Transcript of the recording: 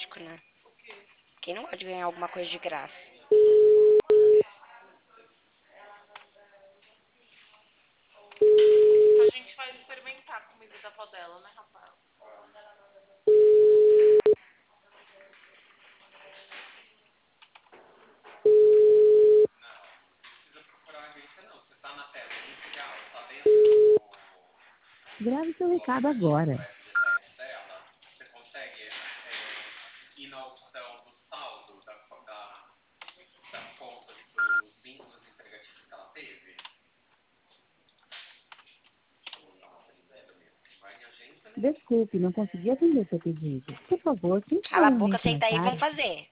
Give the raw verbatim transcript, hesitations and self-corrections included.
lógico, né? Quem não pode ganhar alguma coisa de graça? A gente vai experimentar a comida da avó dela, né, Rafael? Grave seu recado agora. Desculpe, não consegui atender seu pedido. Por favor, tente Cala a boca, novamente senta mais aí e vamos tarde. fazer.